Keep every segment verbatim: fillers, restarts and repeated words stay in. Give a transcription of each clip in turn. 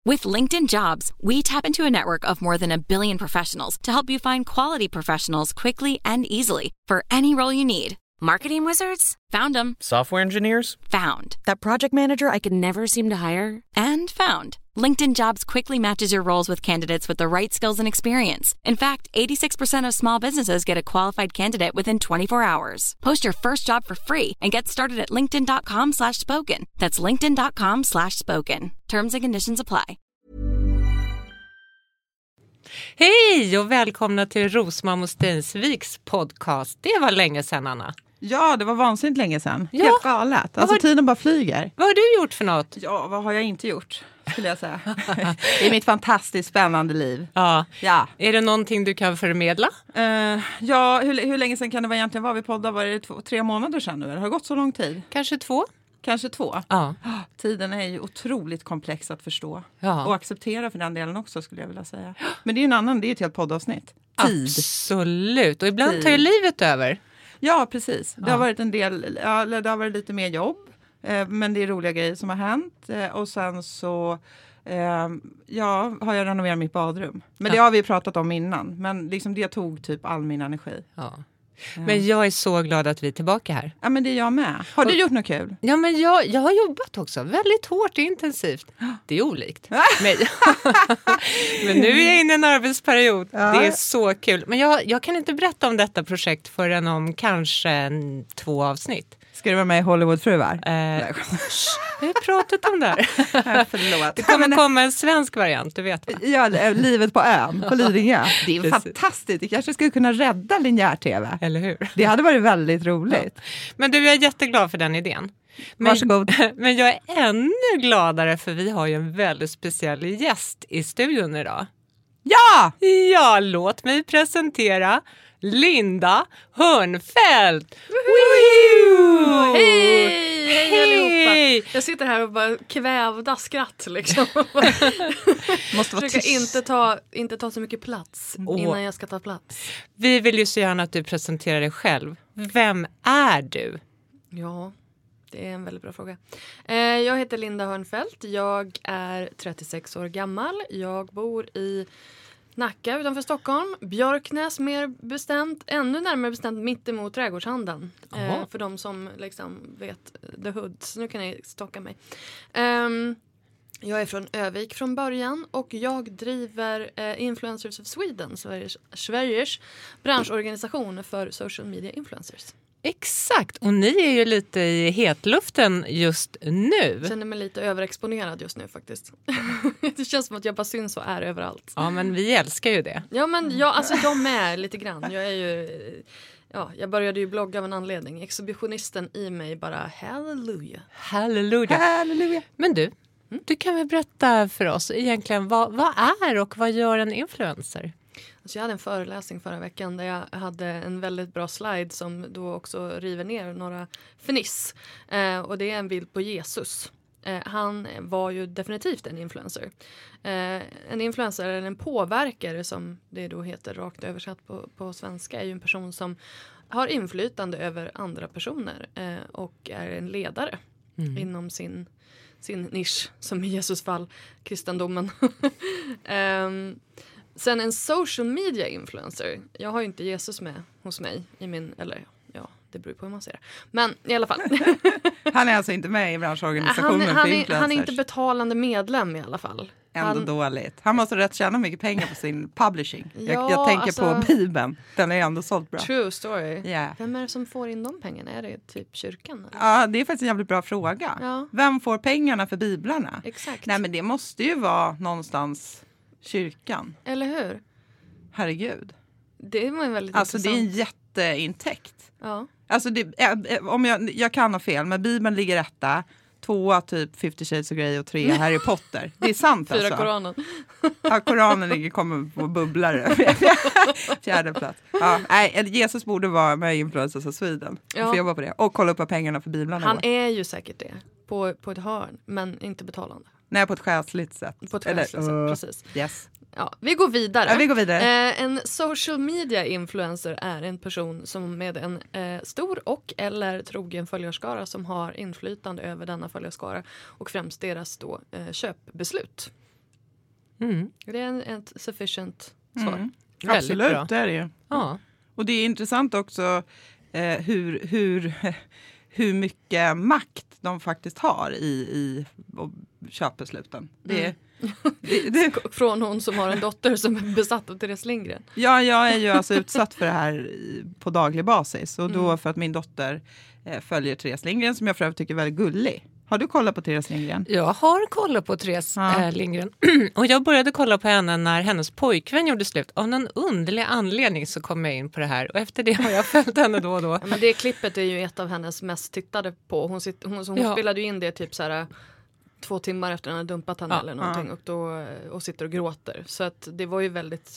With LinkedIn Jobs, we tap into a network of more than a billion professionals to help you find quality professionals quickly and easily for any role you need. Marketing wizards? Found them. Software engineers? Found. That project manager I could never seem to hire? And found. LinkedIn Jobs quickly matches your roles with candidates with the right skills and experience. In fact, eighty-six percent of small businesses get a qualified candidate within twenty-four hours. Post your first job for free and get started at linkedin.com slash spoken. That's linkedin.com slash spoken. Terms and conditions apply. Hej och välkomna till Rosmam och Stensviks podcast. Det var länge sedan, Anna. Ja, det var vansinnigt länge sedan. Ja. Helt galet. Alltså har... tiden bara flyger. Vad har du gjort för något? Ja, vad har jag inte gjort, skulle jag säga. I mitt fantastiskt spännande liv. Ja. Ja. Är det någonting du kan förmedla? Uh, ja, hur, hur länge sedan kan det vara egentligen var vi poddade? Var det två, tre månader sedan nu? Har det gått så lång tid? Kanske två. Kanske två. Ja. Tiden är ju otroligt komplex att förstå. Ja. Och acceptera för den delen också, skulle jag vilja säga. Men det är ju en annan, det är ett helt poddavsnitt. Tid. Absolut. Och ibland Tid. tar ju livet över. Ja, precis. Det Ja. har varit en del, ja, det har varit lite mer jobb. Eh, men det är roliga grejer som har hänt. Eh, och sen så eh, ja, har jag renoverat mitt badrum. Men Ja. det har vi pratat om innan. Men liksom det tog typ all min energi. Ja. Men jag är så glad att vi är tillbaka här. Ja, men det är jag med. Har du och, gjort något kul? Ja, men jag, jag har jobbat också. Väldigt hårt och intensivt. Det är olikt. men, men nu är jag inne i en arbetsperiod. Ja. Det är så kul. Men jag, jag kan inte berätta om detta projekt förrän om kanske en, två avsnitt. Ska du vara med i Hollywoodfruar? Eh, vi har pratat om det här. Förlåt. Det kommer komma en svensk variant, du vet va? Ja, livet på ön, på Lidingö. Det är Precis. fantastiskt. Det kanske skulle kunna rädda linjär-tv. Eller hur? Det hade varit väldigt roligt. Ja. Men du, jag är jätteglad för den idén. Men, Varsågod. men jag är ännu gladare för vi har ju en väldigt speciell gäst i studion idag. Ja! Ja, låt mig presentera Linda Hörnfeldt. Hej! Hej allihopa! Hej! Jag sitter här och bara kvävda skratt liksom. Måste vara Försöker tyst. inte ta, inte ta så mycket plats Åh. innan jag ska ta plats. Vi vill ju så gärna att du presenterar dig själv. Vem är du? Ja, det är en väldigt bra fråga. Eh, jag heter Linda Hörnfeldt. Jag är trettiosex år gammal. Jag bor i Nacka utanför Stockholm. Björknäs mer bestämt. Ännu närmare bestämt mitt emot trädgårdshandeln. Eh, för de som liksom vet the hoods. Nu kan ni stocka mig. Um, jag är från Övik från början. Och jag driver eh, Influencers of Sweden. Sveriges, Sveriges branschorganisation för social media influencers. Exakt, och ni är ju lite i hetluften just nu. Jag känner mig lite överexponerad just nu faktiskt. Det känns som att jag bara syns och är överallt. Ja, men vi älskar ju det. Ja, men jag, alltså jag med lite grann. Jag är ju, ja, jag började ju blogga av en anledning. Exhibitionisten i mig bara, halleluja. Halleluja. Halleluja. Men du, du kan väl berätta för oss egentligen, vad, vad är och vad gör en influencer? Så jag hade en föreläsning förra veckan där jag hade en väldigt bra slide som då också river ner några fniss. Eh, och det är en bild på Jesus. Eh, han var ju definitivt en influencer. Eh, en influencer eller en påverkare som det då heter rakt översatt på, på svenska är ju en person som har inflytande över andra personer eh, och är en ledare mm. inom sin, sin nisch, som i Jesus fall kristendomen. um, Sen en social media influencer. Jag har ju inte Jesus med hos mig i min, eller ja, det beror på hur man ser det. Men i alla fall. Han är alltså inte med i branschorganisationen han, för han, är, influencers. han är inte betalande medlem i alla fall. Ändå Han, dåligt. Han måste rätt tjäna mycket pengar på sin publishing. Ja, jag, jag tänker alltså, på Bibeln. Den är ändå sålt bra. True story. Yeah. Vem är det som får in de pengarna? Är det typ kyrkan? Eller? Ja, det är faktiskt en jävligt bra fråga. Ja. Vem får pengarna för biblarna? Exakt. Nej, men det måste ju vara någonstans kyrkan. Eller hur? Herregud. Det var en väldigt Alltså det är en intressant. jätteintäkt. Ja. Alltså det, äh, om jag, jag kan ha fel, men Bibeln ligger etta. Tvåa typ Fifty Shades of Grey och tre Harry Potter. Det är sant alltså. Fyra Koranen. Ja, Koranen ligger, kommer på bubblare. Fjärde plats. Ja, nej, Jesus borde vara med i Influencers of Sweden. Du Ja. får jobba på det. Och kolla upp vad pengarna för biblarna Han går. är ju säkert det. På, på ett hörn. Men inte betalande. Nej, på ett själsligt sätt. På ett Eller, själsligt sätt, uh, precis. Yes. Ja, vi går vidare. Ja, vi går vidare. Eh, en social media influencer är en person som med en eh, stor och eller trogen följarskara som har inflytande över denna följarskara och främst deras då, eh, köpbeslut. Mm. Det är en, ett sufficient svar. Mm. Väldigt Absolut, bra. det är det ju. Ja. Och det är intressant också eh, hur, hur, hur mycket makt de faktiskt har i, i köpbesluten. Det, Mm. det, det, Från hon som har en dotter som är besatt av Therese Lindgren. ja, jag är ju alltså utsatt för det här i- på daglig basis. Och då Mm. för att min dotter eh, följer Therese Lindgren som jag för övrigt tycker är väldigt gullig. Har du kollat på Therese Lindgren? Jag har kollat på Therese Ja. äh, Lindgren och jag började kolla på henne när hennes pojkvän gjorde slut. Av någon underlig anledning så kom jag in på det här och efter det har jag följt henne då och då. Ja, men det klippet är ju ett av hennes mest tittade på. Hon, sitter, hon, så hon Ja. spelade ju in det typ så här två timmar efter att han hade dumpat henne Ja, eller någonting och, då, och sitter och gråter. Så att det var ju väldigt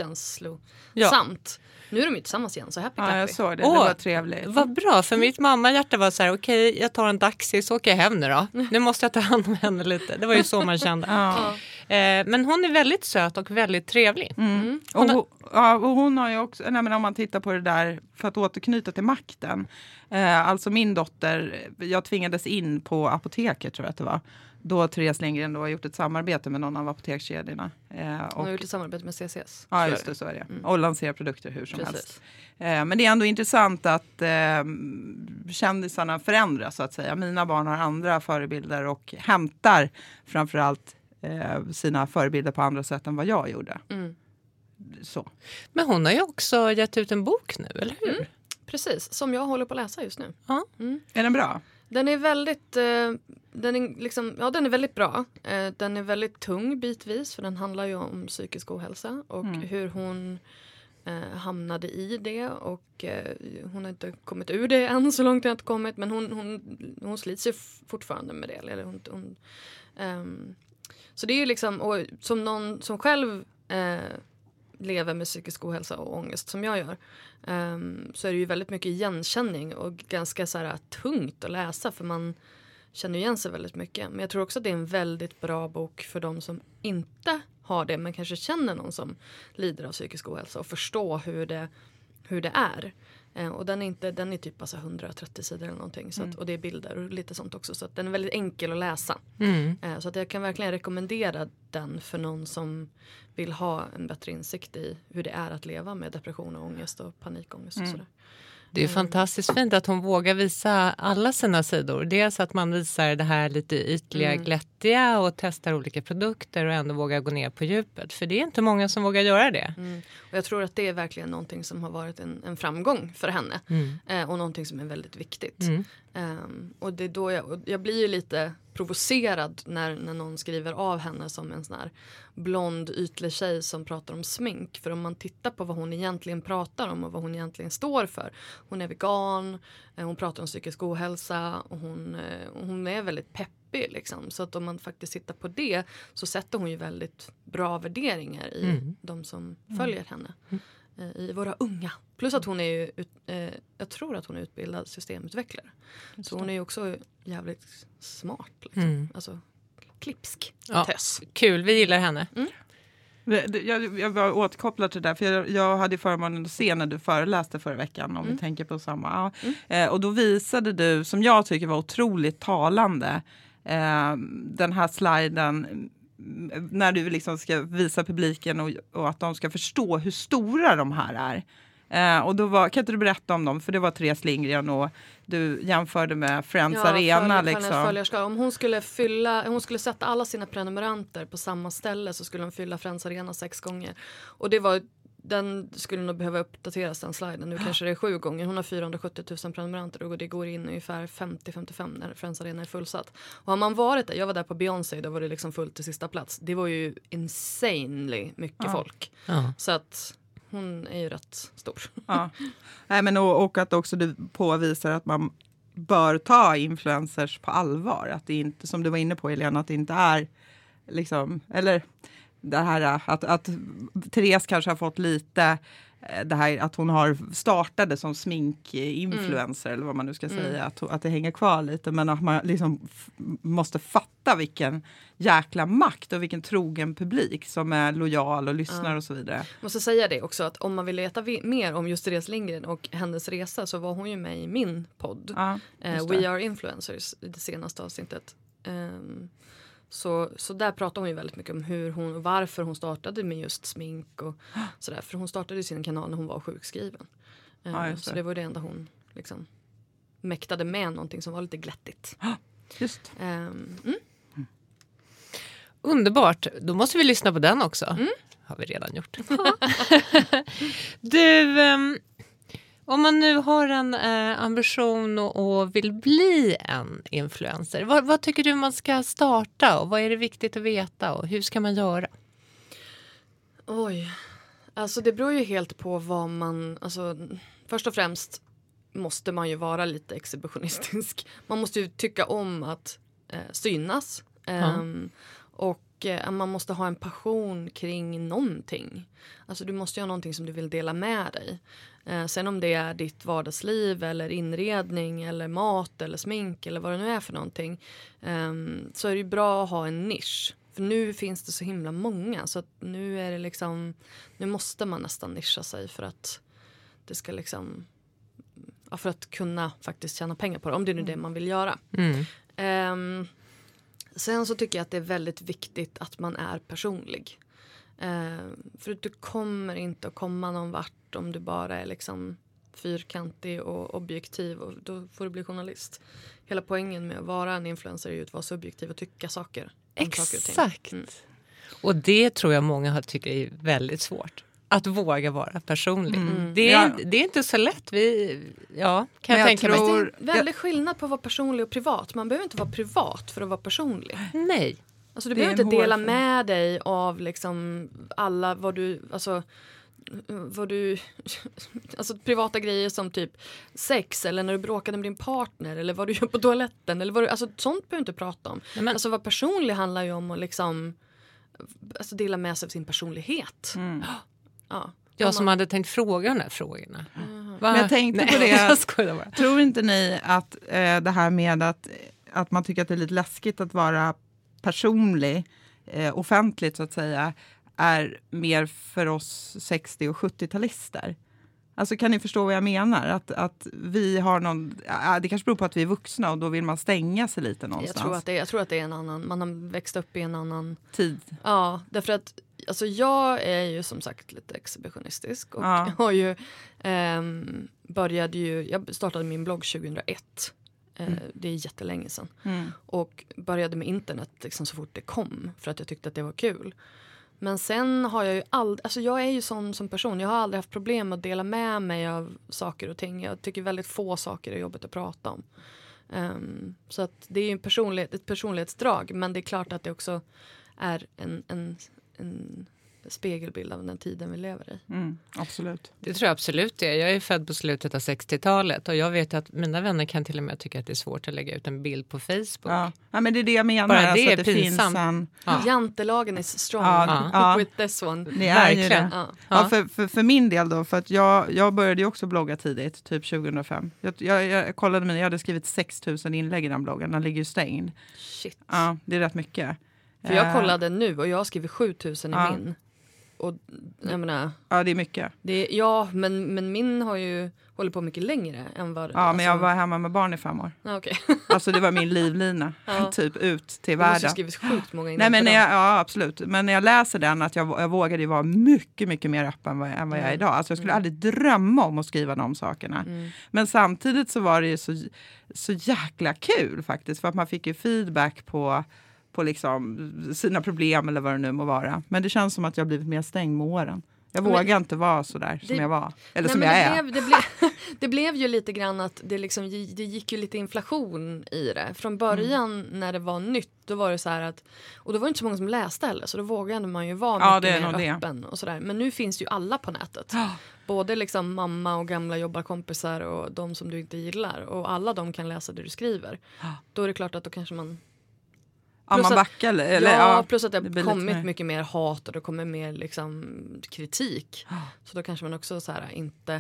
känslosamt. Nu är de ju tillsammans igen, så happy Ja, jag clappy. såg det. Åh, det var trevligt. Vad bra, för mitt mammahjärta var så här, okej, okay, jag tar en taxi så åker jag hem nu då. Nu måste jag ta hand om henne lite. Det var ju så man kände. Ja. Eh, men hon är väldigt söt och väldigt trevlig. Mm. Och, hon, ja, och hon har ju också, nej men om man tittar på det där för att återknyta till makten. Eh, alltså min dotter, jag tvingades in på apoteket tror jag att det var. Då Therese Lindgren då har gjort ett samarbete med någon av apotekskedjorna. Eh, Hon och, har gjort ett samarbete med C C S. ja Så just är det, så är det. Mm. Och lanserar produkter hur som Precis. helst. Eh, men det är ändå intressant att eh, kändisarna förändras så att säga. Mina barn har andra förebilder och hämtar framförallt eh, sina förebilder på andra sätt än vad jag gjorde. Mm. Så. Men hon har ju också gett ut en bok nu, eller hur? Mm. Precis, som jag håller på att läsa just nu. Ja. Mm. Är den bra? Den är väldigt, eh, den är liksom, ja den är väldigt bra. Eh, den är väldigt tung bitvis för den handlar ju om psykisk ohälsa och Mm. hur hon eh, hamnade i det och eh, hon har inte kommit ur det än så långt jag har inte kommit men hon, hon, hon slits ju fortfarande med det. Eller hon, hon, ehm, så det är ju liksom, och som någon som själv eh, lever med psykisk ohälsa och ångest som jag gör um, så är det ju väldigt mycket igenkänning och ganska så här tungt att läsa för man känner igen sig väldigt mycket. Men jag tror också att det är en väldigt bra bok för de som inte har det men kanske känner någon som lider av psykisk ohälsa och förstå hur det, hur det är. Eh, och den är, inte, den är typ alltså hundratrettio sidor eller någonting så att, och det är bilder och lite sånt också så att den är väldigt enkel att läsa. Mm. Eh, så att jag kan verkligen rekommendera den för någon som vill ha en bättre insikt i hur det är att leva med depression och ångest och panikångest och Mm. sådär. Det är fantastiskt fint att hon vågar visa alla sina sidor. Dels att man visar det här lite ytliga, Mm. glättiga och testar olika produkter och ändå vågar gå ner på djupet. För det är inte många som vågar göra det. Mm. Och jag tror att det är verkligen någonting som har varit en, en framgång för henne. Mm. Eh, och någonting som är väldigt viktigt. Mm. Um, och det är då jag, och jag blir ju lite provocerad när, när någon skriver av henne som en sån här blond ytlig tjej som pratar om smink. För om man tittar på vad hon egentligen pratar om och vad hon egentligen står för. Hon är vegan, eh, hon pratar om psykisk ohälsa och hon, eh, och hon är väldigt peppig liksom. Så att om man faktiskt tittar på det så sätter hon ju väldigt bra värderingar i Mm. de som följer henne. Eh, I våra unga. Plus att hon är ju, ut, eh, jag tror att hon är utbildad systemutvecklare. Så hon är ju också jävligt smart. Liksom. Mm. Alltså klipsk Ja. tös. Kul, vi gillar henne. Det- det- Jag, jag var återkopplad till det där, för jag, jag hade förmånen att se när du föreläste förra veckan, om Mm. vi tänker på samma. Ja. Mm. Eh, och då visade du, som jag tycker var otroligt talande, eh, den här sliden mm, när du liksom ska visa publiken och, och att de ska förstå hur stora de här är. Eh, och då var, kan inte du berätta om dem? För det var Therese Lindgren och du jämförde med Friends Arena. följ- Liksom. följarskap. Om hon skulle, fylla, hon skulle sätta alla sina prenumeranter på samma ställe så skulle hon fylla Friends Arena sex gånger. Och det var, den skulle nog behöva uppdateras den sliden. Nu kanske det är sju gånger. Hon har fyrahundrasjuttio tusen prenumeranter och det går in ungefär femtio till femtiofem när Friends Arena är fullsatt. Och har man varit där, jag var där på Beyoncé, då var det liksom fullt till sista plats. Det var ju insanely mycket Ja. folk. Ja. Så att hon är ju rätt stor. Ja. Nej, men och, och att också du påvisar att man bör ta influencers på allvar. Att det inte, som du var inne på Helena, att det inte är liksom, eller det här att, att Therese kanske har fått lite det här att hon har startade som sminkinfluencer mm. eller vad man nu ska säga, Mm. att, att det hänger kvar lite, men att man liksom f- måste fatta vilken jäkla makt och vilken trogen publik som är lojal och lyssnar Ja. och så vidare. Jag måste säga det också att om man vill veta vi- mer om just Therese Lindgren och hennes resa så var hon ju med i min podd. Ja, Eh, just det. We Are Influencers i det senaste avsnittet. Ehm, Så, så där pratar hon ju väldigt mycket om hur hon och varför hon startade med just smink och sådär. För hon startade sin kanal när hon var sjukskriven. Ja, uh, så det var det enda hon liksom mäktade med, någonting som var lite glättigt. Just. Um, mm. Underbart, då måste vi lyssna på den också. Mm. Har vi redan gjort. Du, um, om man nu har en uh, ambition och, och vill bli en influencer, vad, vad tycker du man ska starta och vad är det viktigt att veta och hur ska man göra? Oj, alltså det beror ju helt på vad man, alltså först och främst måste man ju vara lite exhibitionistisk. Man måste ju tycka om att eh, synas. Eh, mm. Och eh, man måste ha en passion kring någonting. Alltså du måste ju ha någonting som du vill dela med dig. Eh, sen om det är ditt vardagsliv eller inredning eller mat eller smink eller vad det nu är för någonting. Eh, så är det ju bra att ha en nisch. För nu finns det så himla många. Så att nu är det liksom, nu måste man nästan nischa sig för att det ska liksom, ja, för att kunna faktiskt tjäna pengar på det. Om det är nu det man vill göra. Mm. Um, sen så tycker jag att det är väldigt viktigt att man är personlig. Um, för att du kommer inte att komma någon vart om du bara är liksom fyrkantig och objektiv. Och då får du bli journalist. Hela poängen med att vara en influencer är ju att vara subjektiv och tycka saker. Exakt. Mm. Och det tror jag många tycker är väldigt svårt. Att våga vara personlig. Mm. Det, är, Ja. det är inte så lätt. Vi, ja, kan jag, jag tänka tror- mig. Det är väldigt skillnad på att vara personlig och privat. Man behöver inte vara privat för att vara personlig. Nej. Alltså du Det är behöver en inte dela hårfin- med dig av liksom alla vad du, alltså vad du, alltså privata grejer som typ sex eller när du bråkade med din partner eller vad du gör på toaletten eller vad du, alltså sånt behöver du inte prata om. Nej, men, Alltså vara personlig handlar ju om att liksom, alltså dela med sig av sin personlighet. Mm. Ja. jag Om som man- hade tänkt fråga de här frågorna. Mhm. Va? Men jag tänkte Nej, på det. jag skojar bara. Tror inte ni att eh, det här med att, att man tycker att det är lite läskigt att vara personlig, eh, offentligt så att säga, är mer för oss sextio- och sjuttio-talister? Alltså kan ni förstå vad jag menar? Att, att vi har någon, ja, det kanske beror på att vi är vuxna och då vill man stänga sig lite någonstans. jag tror att det, jag tror att det är en annan, man har växt upp i en annan, Tid. ja, därför att alltså jag är ju som sagt lite exhibitionistisk och Ja. jag har ju ehm, började ju, jag startade min blogg tjugohundraett. Eh, Mm. Det är jättelänge sedan. Mm. Och började med internet liksom så fort det kom för att jag tyckte att det var kul. Men sen har jag ju aldrig, alltså jag är ju sån som person, jag har aldrig haft problem att dela med mig av saker och ting. Jag tycker väldigt få saker är jobbigt att prata om. Ehm, så att det är ju en personlighet, ett personlighetsdrag, men det är klart att det också är en, en, en spegelbild av den tiden vi lever i. Mm, absolut. Det tror jag absolut det. Jag är född på slutet av sextiotalet och jag vet att mina vänner kan till och med tycka att det är svårt att lägga ut en bild på Facebook. Ja. Ja, men det är det jag menar. Bara det alltså är att det finns pinsamt. en... Ja. Jantelagen is strong Ja, ja. with this one. Det är ju Verkligen. det. Ja. Ja, för, för, för min del då, för att jag, jag började ju också blogga tidigt, typ tjugohundrafem. Jag, jag, jag kollade mig, jag hade skrivit sex tusen inlägg i den bloggen, den ligger ju stängd. Shit. Ja, det är rätt mycket. För jag Eh, kollade nu och jag har skrivit sjutusen i Ja. min. Och jag menar, Ja, det är mycket. det, ja men, men min har ju hållit på mycket längre än vad... Ja, men jag var hemma med barn i fem år. Ja, okej. Alltså det var min livlina, Ja. typ ut till Du måste ju världen. skrivit sjukt många Nej, inlägg men per när dag. jag, ja, absolut. Men när jag läser den, att jag, jag vågade ju vara mycket, mycket mer öppen än vad, än vad jag är Mm. idag. Alltså jag skulle Mm. aldrig drömma om att skriva de sakerna. Mm. Men samtidigt så var det ju så, så jäkla kul faktiskt. För att man fick ju feedback på, på liksom sina problem eller vad det nu må vara. Men det känns som att jag har blivit mer stängd med åren. Jag Men- vågar inte vara så där som Det- jag var. Eller Nej, som men jag det är. Blev, det, blev, det blev ju lite grann att det, liksom, det gick ju lite inflation i det. Från början Mm. när det var nytt, då var det så här att, och då var det inte så många som läste heller, så då vågade man ju vara Ja, mycket det är mer nog det. öppen och sådär. Men nu finns ju alla på nätet. Både liksom mamma och gamla jobbarkompisar och de som du inte gillar. Och alla de kan läsa det du skriver. Då är det klart att då kanske man... Ja, plus man att- backar. Eller, ja, ja, plus att det det har blir lite kommit mer- mycket mer hat och det kommer mer liksom kritik. Så då kanske man också så här inte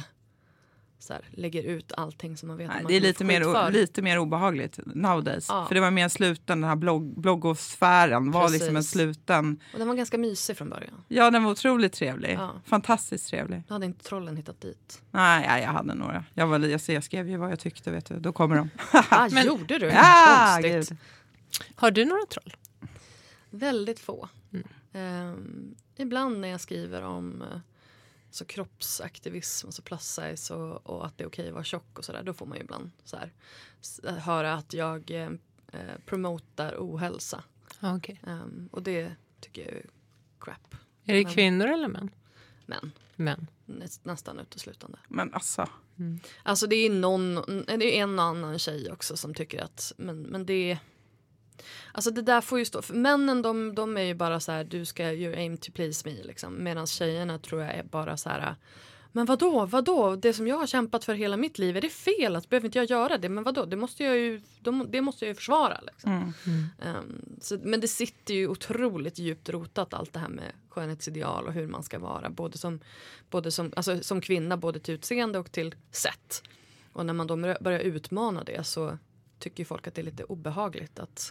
så här, lägger ut allting som man vet. Nej, att man det är kommer lite få mer, skit för. lite mer obehagligt nowadays. Ja. För det var mer sluten, den här blogg, bloggosfären var Precis. liksom en sluten. Och den var ganska mysig från början. Ja, den var otroligt trevlig. Ja. Fantastiskt trevlig. Då hade inte trollen hittat dit. Nej, ja, jag hade några. Jag, var, jag, jag skrev ju vad jag tyckte, vet du. Då kommer de. Ah, Men- gjorde du? Ja, Konstigt. gud. Har du några troll? Väldigt få. Mm. Um, ibland när jag skriver om uh, så kroppsaktivism, alltså plus size och, och att det är okej att vara tjock och sådär, då får man ju ibland så här, s- höra att jag uh, promotar ohälsa. Ah, okay. Um, och det tycker jag är crap. Är det Men- kvinnor eller män? Men Män. nä, nästan uteslutande. Men alltså, Alltså det är någon, det är en annan tjej också som tycker att, men, men det är, alltså det där får ju stå, för männen de, de är ju bara så här, du ska you aim to please me liksom, medan tjejerna tror jag är bara så här, men vadå, vadå, det som jag har kämpat för hela mitt liv, är det fel, att behöver inte jag göra det, men vadå, det måste jag ju, de, det måste jag ju försvara liksom. mm. Mm. Um, så, men det sitter ju otroligt djupt rotat allt det här med skönhetsideal och hur man ska vara, både som, både som, alltså, som kvinna, både till utseende och till sätt. Och när man då börjar utmana det så tycker ju folk att det är lite obehagligt att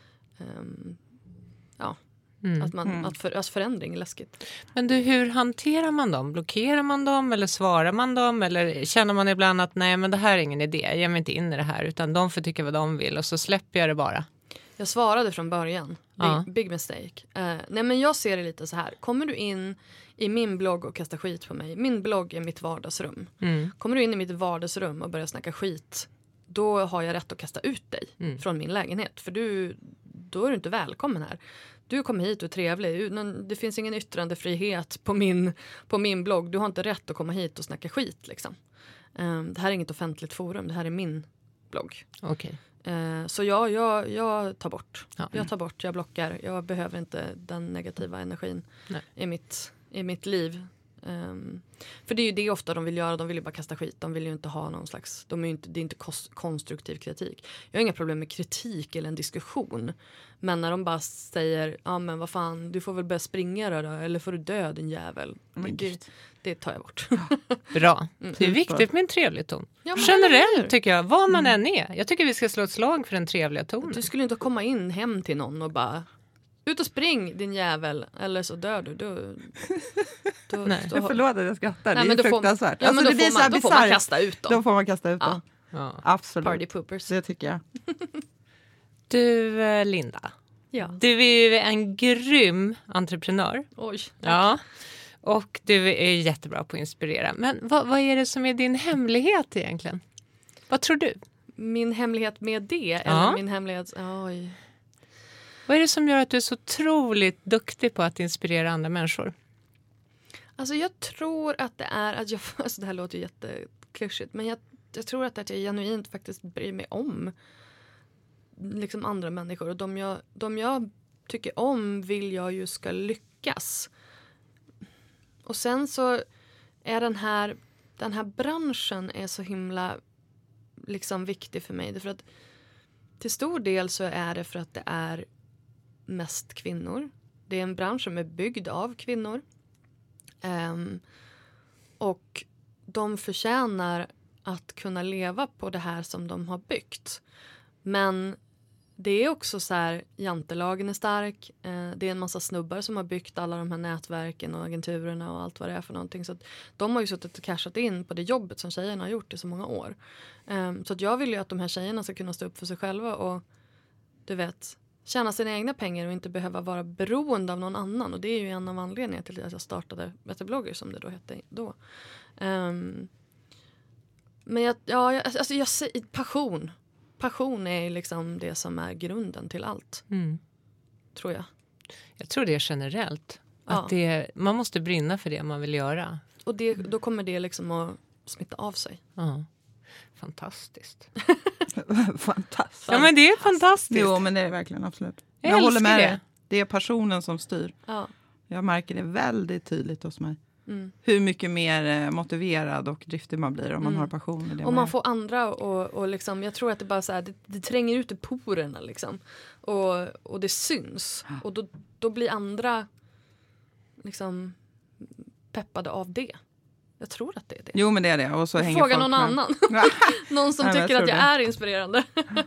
um, ja, Mm. att, man, Mm. att, för, att förändring är läskigt. Men du, hur hanterar man dem? Blockerar man dem eller svarar man dem? Eller känner man ibland att nej, men det här är ingen idé, jag ger mig inte in i det här, utan de får tycka vad de vill och så släpper jag det bara? Jag svarade från början. Big, Ja. big mistake. Uh, nej men jag ser det lite så här. Kommer du in i min blogg och kastar skit på mig. Min blogg är mitt vardagsrum. Mm. Kommer du in i mitt vardagsrum och börjar snacka skit, då har jag rätt att kasta ut dig Mm. från min lägenhet. För du, då är du inte välkommen här. Du kommer hit och är trevlig. Det finns ingen yttrandefrihet på min, på min blogg. Du har inte rätt att komma hit och snacka skit. Liksom. Um, det här är inget offentligt forum. Det här är min blogg. Okej. Uh, så ja, jag, jag tar bort. Ja. Jag tar bort, jag blockar. Jag behöver inte den negativa energin Nej. i mitt, i mitt liv. Um, för det är ju det ofta de vill göra. De vill ju bara kasta skit. De vill ju inte ha någon slags, de är ju inte, det är inte kos, konstruktiv kritik. Jag har inga problem med kritik eller en diskussion. Men när de bara säger, ja ah, men vad fan, du får väl börja springa då, eller får du dö din jävel. Men Det, gud. det tar jag bort. Bra. Mm. Det är viktigt med en trevlig ton. Ja, men eller hur? Generellt tycker jag, vad man än är. Jag tycker vi ska slå ett slag för den trevliga tonen. Du skulle inte komma in hem till någon och bara, ut och spring din jävel, eller så dör du. Då, då, Nej. då, Jag förlåt att jag skrattar, Nej, det men är då får- fruktansvärt. Ja, men Alltså, då, det blir får så här man, då får man bisarrt. kasta ut dem. Då får man kasta ut Ja. dem. Ja. Absolut. Party poopers. Det tycker jag. Du, eh, Linda. Ja. Du är ju en grym entreprenör. Oj. Ja. Och du är jättebra på att inspirera. Men vad, vad är det som är din hemlighet egentligen? Vad tror du? Min hemlighet med det, eller Ja. min hemlighet, oj. Vad är det som gör att du är så otroligt duktig på att inspirera andra människor? Alltså jag tror att det är att jag, alltså det här låter ju jätteklyschigt, men jag, jag tror att, att jag genuint faktiskt bryr mig om liksom andra människor, och de jag, de jag tycker om vill jag ju ska lyckas. Och sen så är den här den här branschen är så himla liksom viktig för mig, därför att till stor del så är det för att det är mest kvinnor. Det är en bransch som är byggd av kvinnor. Um, och de förtjänar att kunna leva på det här som de har byggt. Men det är också så här, jantelagen är stark. Eh, det är en massa snubbar som har byggt alla de här nätverken och agenturerna och allt vad det är för någonting. Så att de har ju suttit och cashat in på det jobbet som tjejerna har gjort i så många år. Eh, så att jag vill ju att de här tjejerna ska kunna stå upp för sig själva och du vet, tjäna sina egna pengar och inte behöva vara beroende av någon annan. Och det är ju en av anledningarna till att jag startade Betterblogger, som det då hette då. Um, men jag, ja, jag, alltså jag säger passion. Passion är liksom det som är grunden till allt, Mm. tror jag. Jag tror det är generellt. Ja. Att det, man måste brinna för det man vill göra. Och det, då kommer det liksom att smitta av sig. Ja. Fantastiskt. Fantastiskt. Ja, men det är fantastiskt. Jo, men det är det verkligen, absolut. Jag Jag, håller älskar med det. dig. Det är passionen som styr. Ja. Jag märker det väldigt tydligt hos mig. Mm. Hur mycket mer eh, motiverad och driftig man blir om man Mm. har passion i det Och man man gör. får andra och, och liksom, jag tror att det bara så här, det, det tränger ut i porerna liksom. Och, och det syns. Och då, då blir andra liksom peppade av det. Jag tror att det är det. Jo, men det är det. Och så hänger Fråga folk någon med. annan. Någon som Nej, men jag tycker att tror jag det. är inspirerande.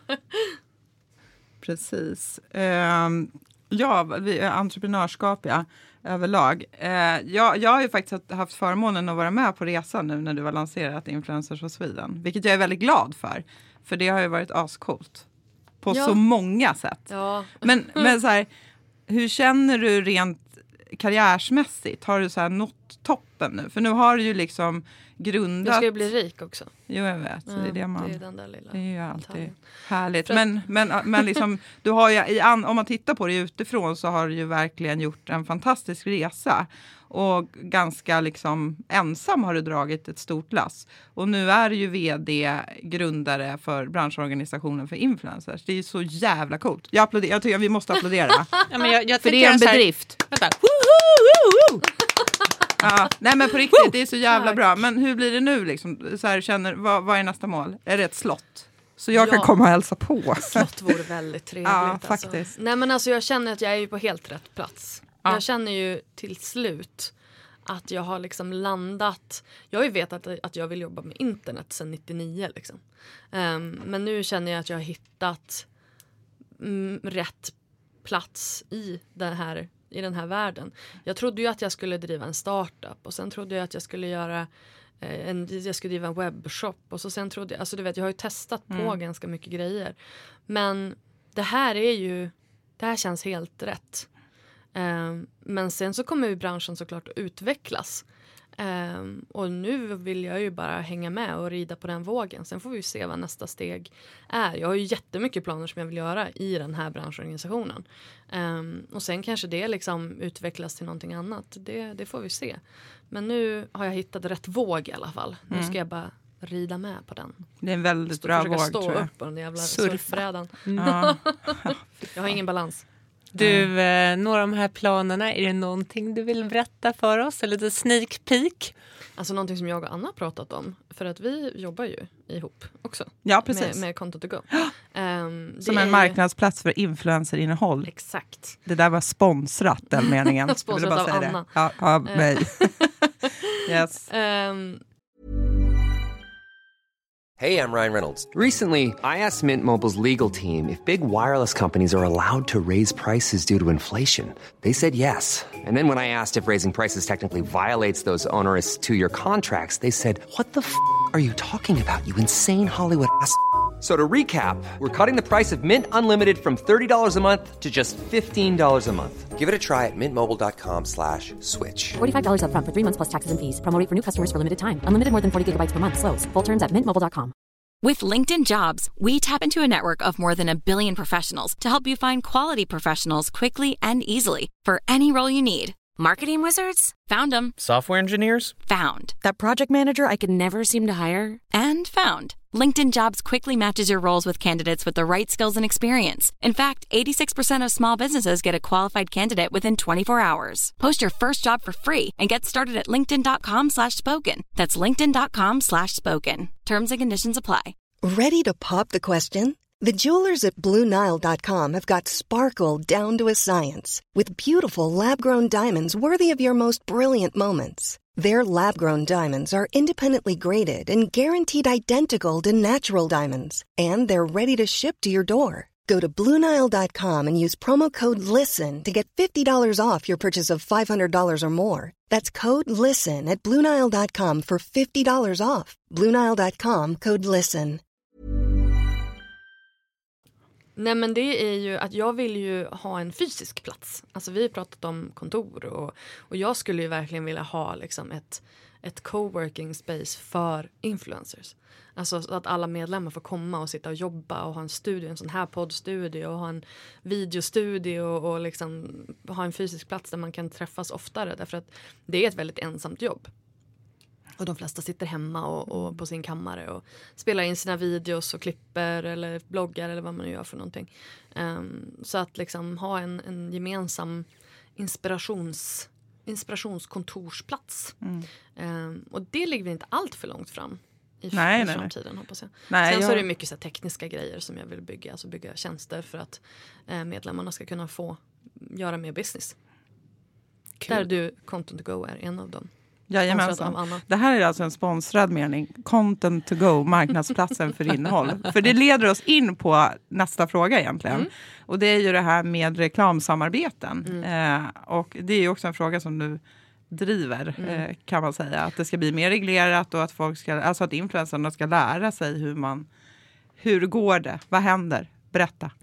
Precis. Um, ja, vi, entreprenörskap, ja, överlag. Uh, jag, jag har ju faktiskt haft förmånen att vara med på resan nu när du har lanserat Influencers of Sweden. Vilket jag är väldigt glad för. För det har ju varit ascoolt. På Ja. så många sätt. Ja. Men, men så här, hur känner du rent karriärsmässigt? Har du så här nått toppen nu? För nu har du ju liksom grundat... Jag ska ju bli rik också. Jo, jag vet. Ja, det är det man... Det är den där lilla det är ju alltid detaljen. Härligt. Men, men, men liksom, du har ju, i an, om man tittar på det utifrån så har du ju verkligen gjort en fantastisk resa. Och ganska liksom ensam har du dragit ett stort lass. Och nu är du ju vd, grundare för branschorganisationen för influencers. Det är ju så jävla coolt. Jag, applåder, jag tycker att vi måste applådera. Ja, men jag, jag för det är en så här, bedrift. Vänta. Ja, nej men på riktigt, det är så jävla bra. Men hur blir det nu liksom? Så här, känner, vad, vad är nästa mål? Är det ett slott? Så jag Ja. kan komma och hälsa på. Slott vore väldigt trevligt. Ja, alltså. faktiskt. Nej men alltså jag känner att jag är ju på helt rätt plats. Ja. Jag känner ju till slut att jag har liksom landat. Jag har ju vetat att, att jag vill jobba med internet sedan nittionio liksom. Um, men nu känner jag att jag har hittat mm, rätt plats i den här i den här världen. Jag trodde ju att jag skulle driva en startup och sen trodde jag att jag skulle göra eh, en, jag skulle driva en webbshop och så sen trodde jag, alltså du vet jag har ju testat på Mm. ganska mycket grejer. Men det här är ju, det här känns helt rätt. Um, men sen så kommer ju branschen såklart att utvecklas. Um, och nu vill jag ju bara hänga med och rida på den vågen. Sen får vi se vad nästa steg är. Jag har ju jättemycket planer som jag vill göra i den här branschorganisationen. Um, och sen kanske det liksom utvecklas till någonting annat. Det, det får vi se. Men nu har jag hittat rätt våg i alla fall. Nu ska jag bara rida med på den. Det är en väldigt Stå, bra försöka våg, stå tror jag. upp på den jävla Surfa. surfbrädan. Ja. Jag har ingen balans. Du, eh, några av de här planerna, är det någonting du vill berätta för oss? En liten sneak peek? Alltså någonting som jag och Anna har pratat om. För att vi jobbar ju ihop också. Ja, precis. Med, med Content to Go. Um, det Som är en ju- marknadsplats för influencerinnehåll. Exakt. Det där var sponsrat, den meningen. Jag Sponsrat ville bara av säga det. Anna. Ja, av mig. Yes. Um, Hey, I'm Ryan Reynolds. Recently, I asked Mint Mobile's legal team if big wireless companies are allowed to raise prices due to inflation. They said yes. And then when I asked if raising prices technically violates those onerous two-year contracts, they said, "What the f*** are you talking about, you insane Hollywood ass?" So to recap, we're cutting the price of Mint Unlimited from thirty dollars a month to just fifteen dollars a month. Give it a try at mintmobile.com slash switch. forty-five dollars up front for three months plus taxes and fees. Promo rate for new customers for limited time. Unlimited more than forty gigabytes per month. Slows full terms at mint mobile dot com. With LinkedIn Jobs, we tap into a network of more than a billion professionals to help you find quality professionals quickly and easily for any role you need. Marketing wizards? Found them. Software engineers? Found. That project manager I could never seem to hire? And found. LinkedIn Jobs quickly matches your roles with candidates with the right skills and experience. In fact, eighty-six percent of small businesses get a qualified candidate within twenty-four hours. Post your first job for free and get started at linkedin.com slash spoken. That's linkedin.com slash spoken. Terms and conditions apply. Ready to pop the question? The jewelers at Blue Nile dot com have got sparkle down to a science with beautiful lab-grown diamonds worthy of your most brilliant moments. Their lab-grown diamonds are independently graded and guaranteed identical to natural diamonds, and they're ready to ship to your door. Go to Blue Nile dot com and use promo code LISTEN to get fifty dollars off your purchase of five hundred dollars or more. That's code LISTEN at Blue Nile dot com for fifty dollars off. Blue Nile dot com, code LISTEN. nej men det är ju att jag vill ju ha en fysisk plats. Alltså vi har pratat om kontor och, och jag skulle ju verkligen vilja ha liksom ett, ett coworking space för influencers. Alltså så att alla medlemmar får komma och sitta och jobba och ha en studio, en sån här poddstudio och ha en videostudio och, och liksom ha en fysisk plats där man kan träffas oftare. Därför att det är ett väldigt ensamt jobb. Och de flesta sitter hemma och, och på sin kammare och spelar in sina videos och klipper eller bloggar eller vad man nu gör för någonting. Um, så att liksom ha en, en gemensam inspirations, inspirationskontorsplats. Mm. Um, och det ligger väl inte allt för långt fram i, Nej, i nej, framtiden hoppas jag. Nej, Sen jag- så är det mycket så här tekniska grejer som jag vill bygga. Alltså bygga tjänster för att eh, medlemmarna ska kunna få göra mer business. Där du, Content to Go är en av dem. Sponsrad av Jajamensan. Anna. Det här är alltså en sponsrad mening. Content to go, marknadsplatsen för innehåll. För det leder oss in på nästa fråga egentligen. Mm. Och det är ju det här med reklamsamarbeten. Mm. Eh, och det är ju också en fråga som du driver, Mm. eh, kan man säga. Att det ska bli mer reglerat och att folk ska, alltså att influencerna ska lära sig hur man, hur går det, vad händer? Berätta.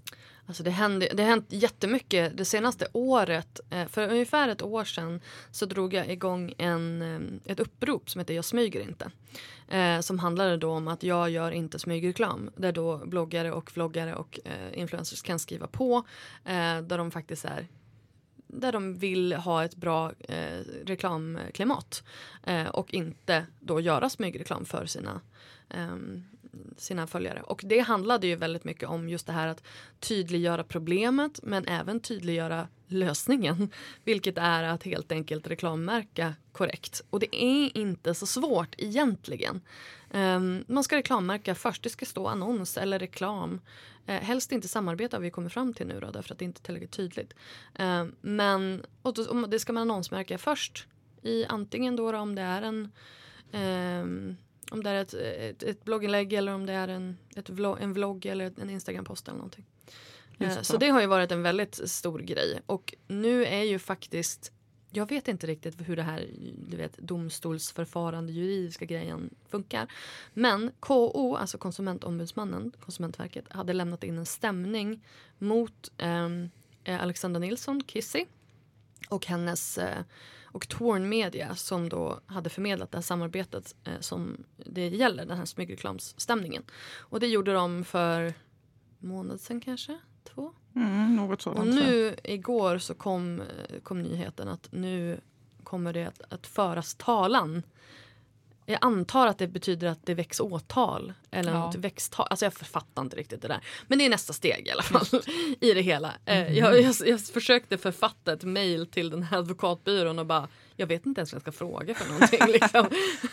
Alltså det händer, det har hänt jättemycket det senaste året. För ungefär ett år sedan så drog jag igång en, ett upprop som heter Jag smyger inte. Eh, som handlade då om att jag gör inte smygreklam. Där då bloggare och vloggare och eh, influencers kan skriva på. Eh, där de faktiskt är där de vill ha ett bra eh, reklamklimat. Eh, och inte då göra smygreklam för sina eh, sina följare. Och det handlade ju väldigt mycket om just det här att tydliggöra problemet men även tydliggöra lösningen. Vilket är att helt enkelt reklammärka korrekt. Och det är inte så svårt egentligen. Um, man ska reklammärka först. Det ska stå annons eller reklam. Uh, helst inte samarbeta har vi kommer fram till nu då, därför att det inte är tillräckligt tydligt. Uh, men och då, om det ska man annonsmärka först. I antingen då, då om det är en um, om det är ett, ett, ett blogginlägg eller om det är en, ett vlogg, en vlogg eller en Instagram-post eller någonting. Eh, så det har ju varit en väldigt stor grej. Och nu är ju faktiskt, jag vet inte riktigt hur det här du vet, domstolsförfarande juridiska grejen funkar. Men K O, alltså konsumentombudsmannen, Konsumentverket, hade lämnat in en stämning mot eh, Alexandra Nilsson, Kissy, och hennes... Eh, och Torn Media som då hade förmedlat det här samarbetet eh, som det gäller, den här smygreklamsstämningen. Och det gjorde de för månad sedan kanske, två. Mm, något sådant. Och nu igår så kom, kom nyheten att nu kommer det att, att föras talan. Jag antar att det betyder att det väcks åtal. Eller ja. något växttal. Alltså jag fattar inte riktigt det där. Men det är nästa steg i alla fall. I det hela. Mm. Jag, jag, jag försökte författa ett mejl till den här advokatbyrån. Och bara, jag vet inte ens vad jag ska fråga för någonting. Liksom.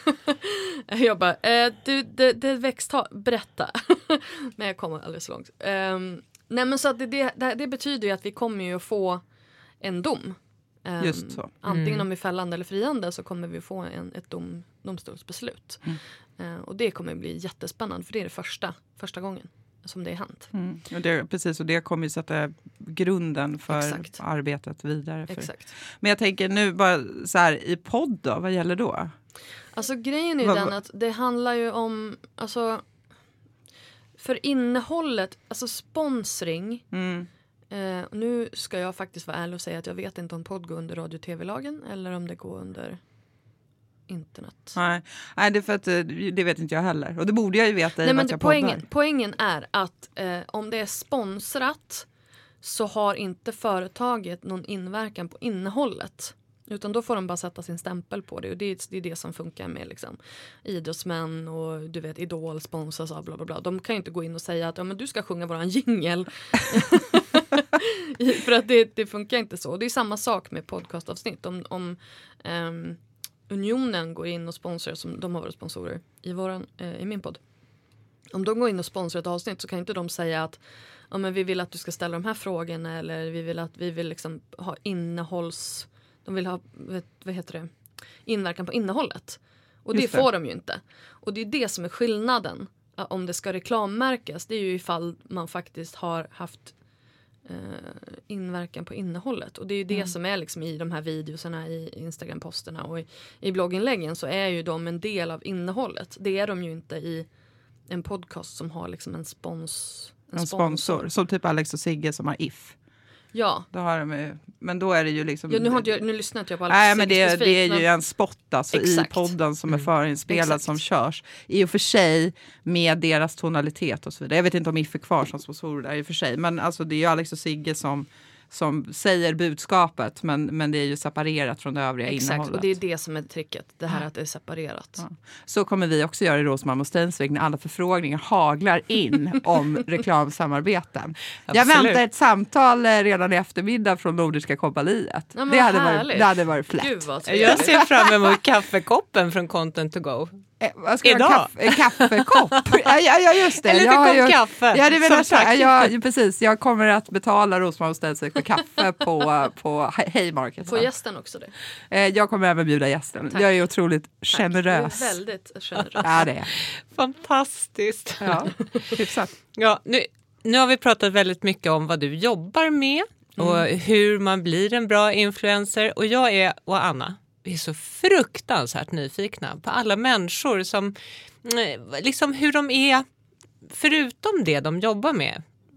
Jag bara, eh, du, det, det är växttal. Berätta. Men jag kommer alldeles så långt. Um, nej men så att det, det, det betyder ju att vi kommer ju att få en dom. Um, Just så. Antingen Mm. om vi är fällande eller friande så kommer vi få en, ett dom, domstolsbeslut. Mm. Uh, och det kommer bli jättespännande för det är det första, första gången som det är hänt. Mm. Och det, precis, och det kommer ju sätta grunden för Exakt. arbetet vidare. För. Exakt. Men jag tänker nu bara så här, i podd då, vad gäller då? Alltså grejen är ju vad, den att det handlar ju om, alltså för innehållet, alltså sponsring. Mm. Uh, nu ska jag faktiskt vara ärlig och säga att jag vet inte om podd går under radio- och tv-lagen eller om det går under internet. Nej, Nej det, är för att, det vet inte jag heller. Och det borde jag ju veta. Nej, men att jag poängen, poängen är att eh, om det är sponsrat så har inte företaget någon inverkan på innehållet. Utan då får de bara sätta sin stämpel på det. Och det är det, är det som funkar med liksom, idrottsmän och du vet, Idol sponsras av bla bla bla. De kan ju inte gå in och säga att ja, men du ska sjunga våran jingle. För att det, det funkar inte så. Och det är samma sak med podcastavsnitt. Om, om um, Unionen går in och sponsrar, som de har varit sponsorer i, våran, eh, i min podd. Om de går in och sponsrar ett avsnitt så kan inte de säga att ja, men vi vill att du ska ställa de här frågorna eller vi vill att vi vill liksom ha innehålls... De vill ha, vet, vad heter det, inverkan på innehållet. Och det, det får de ju inte. Och det är det som är skillnaden. Om det ska reklammärkas, det är ju ifall man faktiskt har haft eh, inverkan på innehållet. Och det är ju det mm. som är liksom i de här videoserna, i Instagram-posterna och i, i blogginläggen så är ju de en del av innehållet. Det är de ju inte i en podcast som har liksom en spons... En, en sponsor. sponsor. Som typ Alex och Sigge som har If. Ja. Då har de ju, men då är det ju liksom... Ja, nu, har jag, nu lyssnar jag på Alex Nej, men det, det är men... ju en spot alltså, i podden som är förinspelad mm. som körs. I och för sig med deras tonalitet och så vidare. Jag vet inte om If är kvar som sponsorer där i och för sig. Men alltså, det är ju Alex och Sigge som... som säger budskapet, men, men det är ju separerat från det övriga Exakt, innehållet. och det är det som är tricket, det här att det är separerat. Ja. Så kommer vi också göra i Rosmalm och Stensvik när alla förfrågningar haglar in om reklamsamarbeten. Jag väntar ett samtal redan i eftermiddag från Nordiska kompaniet. Ja, det, hade varit, det hade varit flätt. Jag ser fram emot kaffekoppen från Content to Go. Eh, vad ska Idag? Kaffe, kaffekopp. ja, ja, just det. En liten jag kopp ju, kaffe. Ja, det som jag, jag, precis. Jag kommer att betala Rosmalm och Stensvik för kaffe på, på Haymarket. Får gästen också det? Eh, jag kommer även bjuda gästen. Tack. Jag är otroligt Tack. generös. Du är väldigt generös. Ja, det är. Fantastiskt. Ja, hyfsat. Ja, nu, nu har vi pratat väldigt mycket om vad du jobbar med och mm. hur man blir en bra influencer. Och jag är, och Anna, vi är så fruktansvärt nyfikna på alla människor som, liksom hur de är, förutom det de jobbar med.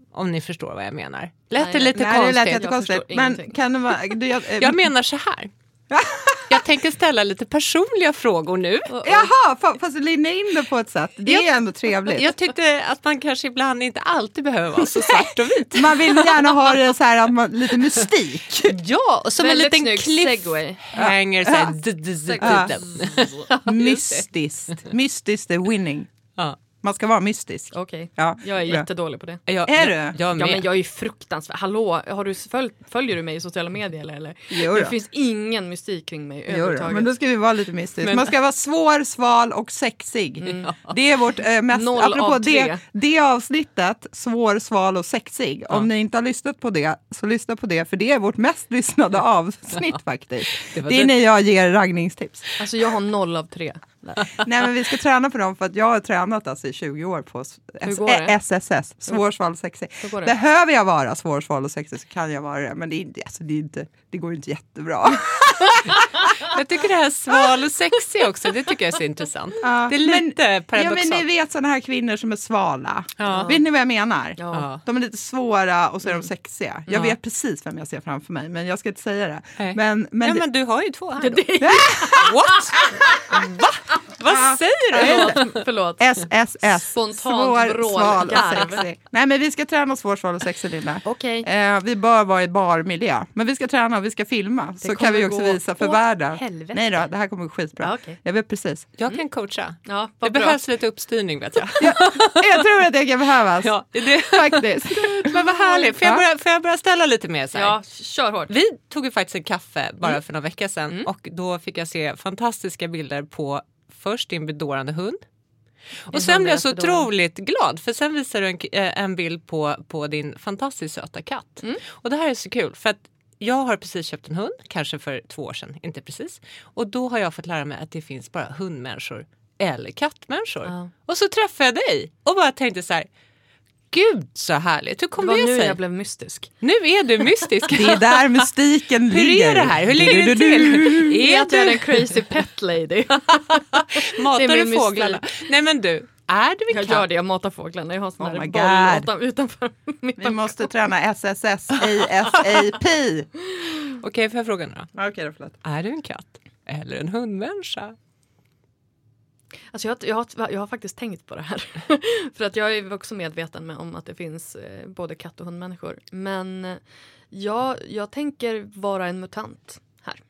Om ni förstår vad jag menar. Lät Nej, det lite Nej, det konstigt? lät Jag jättekonstigt. förstår Men ingenting. kan det vara... Du, jag, Jag menar så här. Jag tänker ställa lite personliga frågor nu. Jaha, fa- fast du linnar in det på ett sätt. Det är ändå trevligt. Jag tyckte att man kanske ibland inte alltid behöver vara så svart och vit. Man vill gärna ha det så här att man, lite mystik. Ja, och som en Väldigt liten snygg segway. cliffhanger. Så här, d- d- d- Ja. d- Mystiskt. Mystiskt är winning. Ja. Man ska vara mystisk. Okej, Ja, jag är bra. jättedålig på det. Jag, Är jag, du? Jag Ja, med. men jag är ju fruktansvärd. Hallå, har du följ, följer du mig i sociala medier eller? eller? Jo Det då. finns ingen mystik kring mig Jo då, överhuvudtaget. men då ska vi vara lite mystiska. Men- Man ska vara svår, sval och sexig. Mm. Det är vårt äh, mest... Noll apropå av tre. det, det avsnittet, svår, sval och sexig. Om ni inte har lyssnat på det, så lyssna på det. För det är vårt mest lyssnade avsnitt faktiskt. Det var Det är det. när jag ger raggningstips. Alltså jag har noll av tre. Där. Nej, men vi ska träna på dem för att jag har tränat alltså i tjugo år på s- Hur går det? S S S, svår, sval och sexig. Hur går det? Behöver jag vara svår, sval och sexig så kan jag vara det. Men det, är, inte- alltså, det, är inte, det går inte jättebra. Jag tycker det här sval och sexig också, det tycker jag är så intressant. Ja, Det är lite men, ja, paradoxalt. men ni vet sådana här kvinnor som är svala. Ja. Vet ni vad jag menar? Ja. Ja. De är lite svåra och så är de sexiga. Jag Ja. vet precis vem jag ser framför mig, men jag ska inte säga det. Nej. Men, men, Ja, det- men du har ju två här då. What? Va? Vad säger du? Förlåt, förlåt. S S S. Spontant svår, vrål, sval och garv. sexig. Nej, men vi ska träna svår, sval och sexig, Linda. Okej. Eh, vi bör vara i barmiljö. Men vi ska träna och vi ska filma. Så kan kommer vi också gå visa för åt världen. helvete. Nej då, det här kommer gå skitbra. Ja, okej. Jag vet precis. Jag kan coacha. Ja, Det vad bra. behövs lite uppstyrning vet jag. Jag, jag tror att det kan behövas. Ja, det, Faktiskt. men vad härligt. Får jag, Ja. börja, får jag börja ställa lite mer så här? Ja, kör hårt. Vi tog ju faktiskt en kaffe bara Mm. för några veckor sedan och då fick jag se fantastiska bilder på först din bedårande hund. Och Din sen hund blev är jag så bedårande. otroligt glad för sen visade du en, eh, en bild på, på din fantastiskt söta katt. Mm. Och det här är så kul för att jag har precis köpt en hund, kanske för två år sedan, inte precis. Och då har jag fått lära mig att det finns bara hundmänniskor eller kattmänniskor. Ja. Och så träffade jag dig och bara tänkte så här, gud så härligt, hur Det kom var det nu sig? jag blev mystisk. Nu är du mystisk. Det är där mystiken Hur ligger. är det här? Hur ligger det till? Är Är att jag är du, en crazy pet lady. matar det är du min fåglarna? Nej men du, är du en Jag katt? gör det, jag matar fåglarna. Jag har sån Oh här my boll God. utan, utanför min Vi måste träna S S S A S A P. Okej, får jag fråga nu då? Okej då, förlåt. Är du en katt eller en hundmänniska? Alltså jag, har- jag, har, jag har faktiskt tänkt på det här. För att jag är också medveten med om att det finns eh, både katt och hundmänniskor. Men eh, jag, jag tänker vara en mutant här.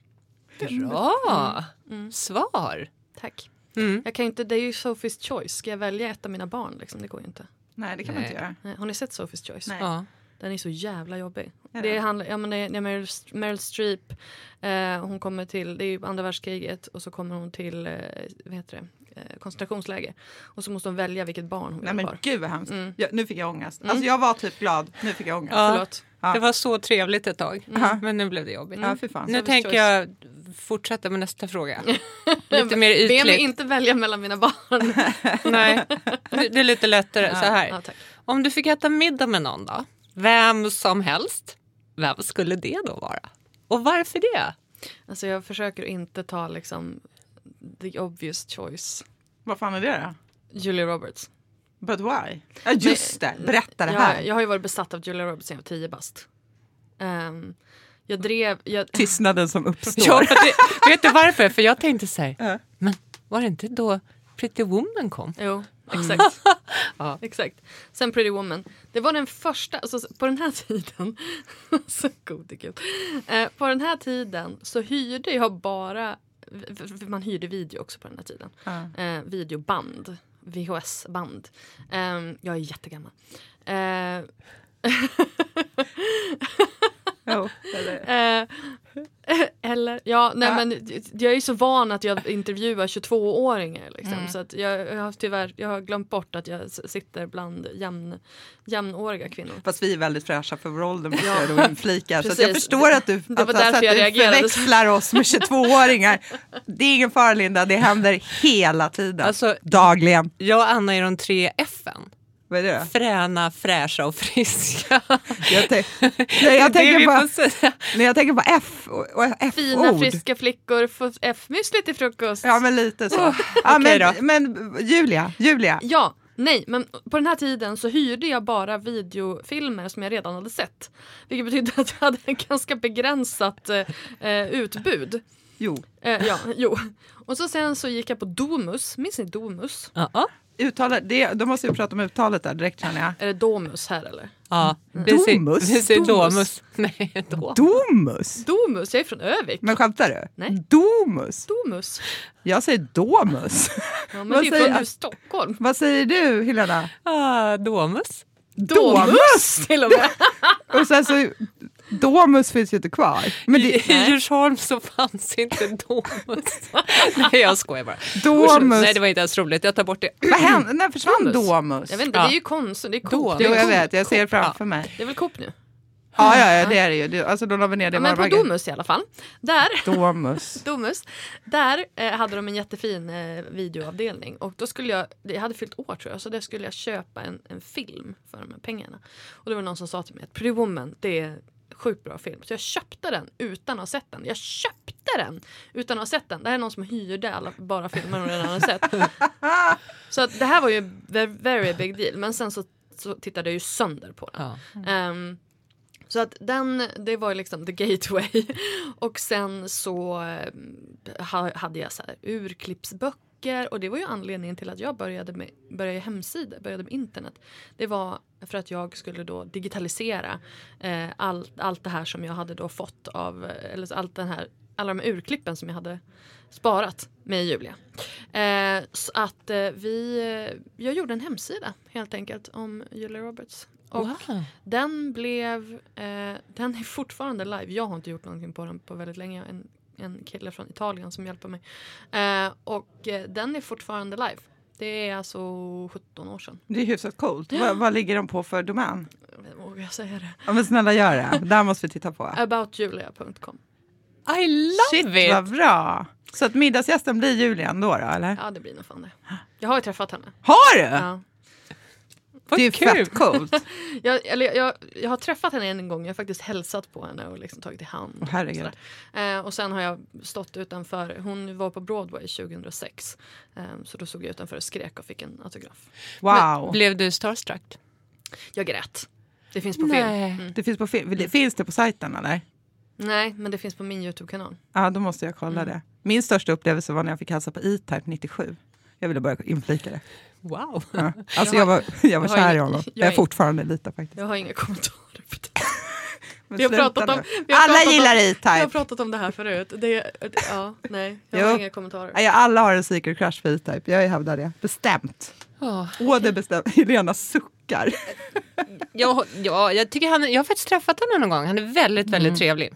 Bra! Mm. Svar. Tack. Mm. Jag kan ju inte, det är ju Sophie's Choice. Ska jag välja ett av mina barn? Liksom? Det går ju inte. Nej, det kan man inte Nej. göra. Nej, har ni sett Sophie's Choice? Nej. Ja. Den är så jävla jobbig. Är Det det? handlar, ja, men det, det är Meryl, Meryl Streep. Eh, hon kommer till, det är ju andra världskriget. Och så kommer hon till, eh, vad heter det? Eh, koncentrationsläger. Och så måste hon välja vilket barn hon Nej, vill men ha. gud vad hemskt. Mm. Ja, nu fick jag ångest. Alltså jag var typ glad. Nu fick jag ångest. Ja. Förlåt. Ja. Det var så trevligt ett tag, Mhm. men nu blev det jobbigt. Ja, för fan. Nu Sophie's tänker Choice. jag fortsätta med nästa fråga. Lite mer Be mig ytligt. inte välja mellan mina barn. Nej, det det är lite lättare så här. Ja, tack. Om du fick äta middag med någon då? Vem som helst. Vem skulle det då vara? Och varför det? Alltså jag försöker inte ta liksom the obvious choice. Vad fan är det då? Julia Roberts. But why? Ja, just det. Berätta det Jag, här. jag har ju varit besatt av Julia Roberts sedan jag var tio bast. Um, jag drev... Jag, Tystnaden som uppstår. Ja, för det, vet du varför? För jag tänkte så här, Ja. men var det inte då Pretty Woman kom? Jo, exakt. Ja. exakt. Sen Pretty Woman. Det var den första, alltså på den här tiden, så gode gud. Eh, på den här tiden så hyrde jag bara, för- för man hyrde video också på den här tiden. Ja. Eh, videoband, V H S-band. Eh, jag är jättegammal. Eh, Jo, eller- Eh, eller, ja, nej Ja. men jag är ju så van att jag intervjuar tjugotvååringar liksom, Mm. så att jag, jag har tyvärr jag har glömt bort att jag s- sitter bland jämn, jämnåriga kvinnor. Fast vi är väldigt fräscha för vår ålder måste Ja. jag då inflika. Så att Precis. jag förstår att du, Det var att, därför att jag du reagerade. förväxlar oss med tjugotvååringar. Det är ingen fara, Linda, det händer hela tiden. Alltså, Dagligen. jag och Anna är de tre F:en. Vad är det då? Fräna, fräscha och friska. Jag, te- Nej, jag, Det är det tänker vi på, får säga. när jag tänker på F och, och F-ord. Fina friska flickor får F-müsli till frukost. Ja, men lite så. Oh, ja, okej men, då. men Julia, Julia. Ja, Nej, men på den här tiden så hyrde jag bara videofilmer som jag redan hade sett. Vilket betydde att jag hade en ganska begränsat eh, utbud. Jo. Eh, ja, jo. Och så sen så gick jag på Domus. Minns ni Domus? Ja. Uttalet, det, då måste vi prata om uttalet där direkt, känner jag. Är det Domus här eller? Ja. Domus? Vi säger Domus. Domus. Nej, Domus. Domus? Domus, jag är från Övik. Men skämtar du? Nej. Domus? Domus. Jag säger Domus. Ja, men Vad det är säger- från Stockholm. Vad säger du, Helena? Ah, Domus. Domus! Till och med. Och sen så, Domus finns ju inte kvar. Men det, I Djursholm så fanns inte Domus. Nej, jag skojar bara. Domus. Nej, det var inte ens roligt. Jag tar bort det. vad hände? När försvann Domus. Domus? Jag vet inte, Ja. det är ju konstigt. Det är Coop. Domus. Det Jo, är jag Coop. vet. Jag ser framför mig. Det är väl Coop nu? Ja, ja, ja, det är det ju. Det- Alltså, då la vi ner det Ja, men på varumärket. Domus i alla fall. Där, Domus. Domus, där eh, hade de en jättefin eh, videoavdelning. Och då skulle jag, jag hade fyllt år tror jag, så där skulle jag köpa en, en film för de här pengarna. Och det var någon som sa till mig att Pretty Woman, det är sjukt bra film. Så jag köpte den utan att ha sett den. Jag köpte den utan att ha sett den. Det här är någon som hyrde alla bara filmer och redan hade sett. Så att det här var ju very, very big deal. Men sen så, så tittade jag ju sönder på den. Ja. Ehm, så att den, det var liksom the gateway. Och sen så eh, ha, hade jag så här urklippsböcker. Och det var ju anledningen till att jag började med började hemsidor, började med internet. Det var för att jag skulle då digitalisera eh, allt, allt det här som jag hade då fått av, eller allt den här, alla de här urklippen som jag hade sparat med Julia. Eh, så att eh, vi, jag gjorde en hemsida helt enkelt om Julia Roberts. Och Wow. den blev, eh, den är fortfarande live. Jag har inte gjort någonting på den på väldigt länge. En, en kille från Italien som hjälper mig. Eh, och eh, den är fortfarande live. Det är alltså sjutton år sedan. Det är hyfsat coolt. Vad, vad ligger de på för domän? Vågar jag säga det? Ja, men snälla gör det. Där måste vi titta på. about julia punkt com. I love Shit, it! vad bra. Så att middagsgästen blir Julian då, då eller? Ja, det blir nog fan det. Jag har ju träffat henne. Har du? Ja. Det är ju kul. fett coolt. Jag, eller jag, jag har träffat henne en gång. Jag har faktiskt hälsat på henne och liksom tagit i hand. Åh, herregud. Och, sådär. eh, och sen har jag stått utanför. Hon var på Broadway tjugohundrasex. Eh, så då stod jag utanför och skrek och fick en autograf. Wow. Blev du starstruck? Jag grät. Det finns på Nej. film. Mm. Det finns på film. Det- Finns det på sajten eller? Nej, men det finns på min YouTube-kanal. Ja, då måste jag kolla det. Min största upplevelse var när jag fick hälsa på E-Type nittiosju. Jag ville bara inflika det. Wow. Ja. Alltså jag var, jag var jag har kär i ingen- honom. jag Jag är har- fortfarande lite faktiskt. Jag har inga kommentarer på det. Men Vi har sluta pratat om, nu. vi har Alla pratat gillar om, Vi har E-Type. pratat om det här förut. Det, det, ja, nej, jag Jo. har inga kommentarer. Nej, alla har en secret crush för E-Type. Jag hävdar det. Bestämt. Oh. Åh, det är bestämt. Helena suckar. Ja, ja, jag, tycker han, jag har faktiskt träffat honom någon gång. Han är väldigt, väldigt trevlig.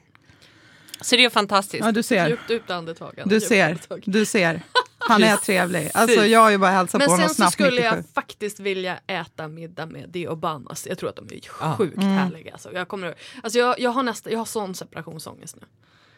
Så det är fantastiskt. Ja, du ser. Djupt, djupt andetag. Du Djupt ser. andetag. Du ser. Han är trevlig. Alltså jag har ju bara hälsat Men på honom sen så snabbt skulle nittiosju. jag faktiskt vilja äta middag med The Obamas. Jag tror att de är Ja. sjukt Mm. härliga. Alltså, jag, kommer, alltså jag, jag, har nästa, jag har sån separationsångest nu.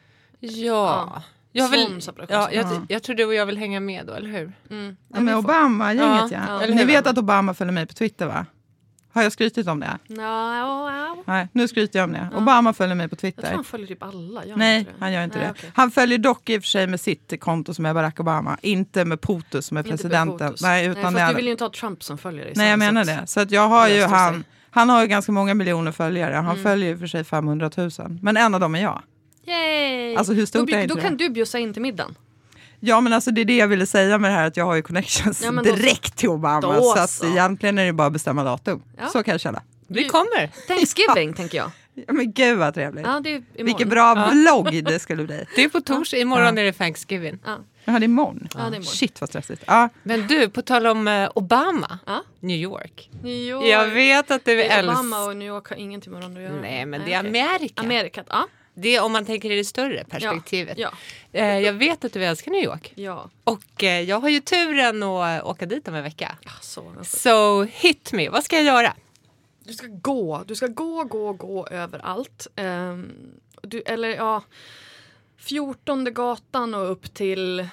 Ja. Jag, Sån vill, separation. ja, jag, Ja. jag tror du och jag vill hänga med då, eller hur? Mm. Ja, med Obama-gänget ja. Ja, eller Ni hur? vet att Obama följer mig på Twitter va? Har jag skrytit om det? Ja, ja, ja. Nej, nu skryter jag om det. Obama följer mig på Jag tror Twitter. han följer typ alla. Gör Nej, inte det? han gör inte Nej, det. okej. Han följer dock i och för sig med sitt konto som är Barack Obama. Inte med POTUS som är Inte med presidenten. fotos. Nej, Nej, utan fast det är... du vill ju inte ha Trump som följer dig. Nej, jag sen, menar så att- det. Så att jag har ju Löste han... sig. Han har ju ganska många miljoner följare. Han Mm. följer ju för sig femhundratusen. Men en av dem är jag. Yay! Alltså, hur stort då, är inte Då det? kan du bjussa in till middagen. Ja, men alltså det är det jag ville säga med det här att jag har ju connections Ja, men då så. direkt till Obama. Då Så att så. egentligen är det bara att bestämma datum. Ja. Så kan jag känna. Vi kommer. Thanksgiving tänker jag. Ja, men gud vad trevligt. Ja, det är imorgon. Vilken bra vlogg det skulle bli. Det är på torsdag. Imorgon är det Thanksgiving. Ja. Ja, det är imorgon. Ja, det är imorgon. Shit vad stressigt. Ja. Men du, på tal om eh, Obama. Ja. New York. New York. Jag vet att du Det är Obama älskar... och New York har ingenting med varandra att göra. Nej, men det är okej. Amerika. Amerikat, ja. Det är om man tänker i det större perspektivet. Ja. Eh, jag vet att du älskar New York. Ja. Och eh, jag har ju turen att eh, åka dit om en vecka. ja så, alltså. So hit me. Vad ska jag göra? Du ska gå. Du ska gå, gå, gå överallt. Um, du, eller ja, fjortonde gatan och upp till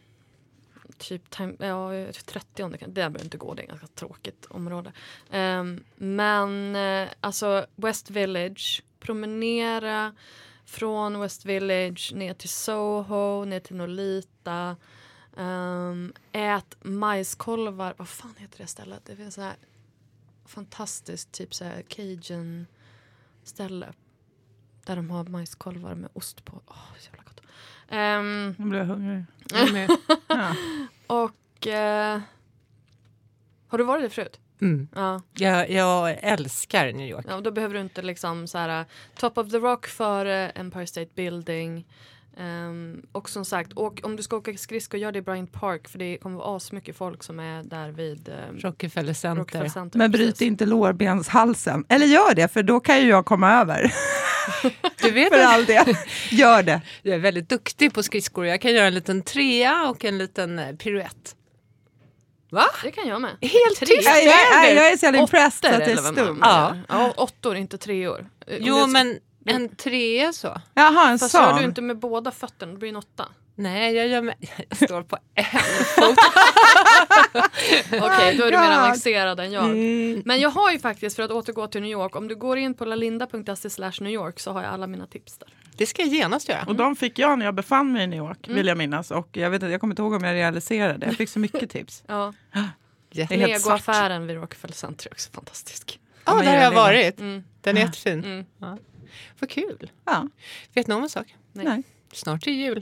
typ time, ja, trettionde. Det där behöver inte gå, det är ett ganska tråkigt område. Um, men uh, alltså West Village, promenera från West Village ner till Soho, ner till Nolita. Um, ät majskolvar. Vad fan heter det stället? Det finns så här fantastiskt typ så här Cajun ställe. Där de har majskolvar med ost på. Åh, oh, så jävla gott. Um, Nu blir jag hungrig. ja. Och uh, har du varit där förut? Mm. Ja. Jag, jag älskar New York. Ja, då behöver du inte liksom så här Top of the Rock före Empire State Building. Um, och som sagt, åk, om du ska åka skridskor, gör det i Bryant Park, för det kommer vara asmycket folk som är där vid um, Rockefeller Center. Rockefeller Center. Men bryt inte lårbenshalsen. Eller gör det, för då kan ju jag komma över. Du vet för all det. Gör det. Jag är väldigt duktig på skridskor. Jag kan göra en liten trea och en liten eh, piruett. Va? Det kan jag med. Helt tyst. Jag, jag, jag är så jävla impressed att det är eller vad stumt. man- Ja, åttor, inte treor. Jo, men en trea så. Jaha, en Fast gör du sån. inte med båda fötterna, det blir en åtta. Nej, jag gör med... Jag står på en fot. Okej, okay, då är du mer God. avancerad än jag. Mm. Men jag har ju faktiskt, för att återgå till New York, om du går in på lalinda punkt se slash New York så har jag alla mina tips där. Det ska jag genast göra. Och de fick jag när jag befann mig i New York, vill jag minnas. Och jag vet inte, jag kommer inte ihåg om jag realiserade. Jag fick så mycket tips. Ja. Det är helt svart. Lego-affären vid Rockefeller Center är också fantastisk. Ja, men där har gör jag det, varit. Mm. Den är jättefin. Mm. Ja. Vad kul. Ja. Vet ni om en sak? Nej. Nej. Snart är jul.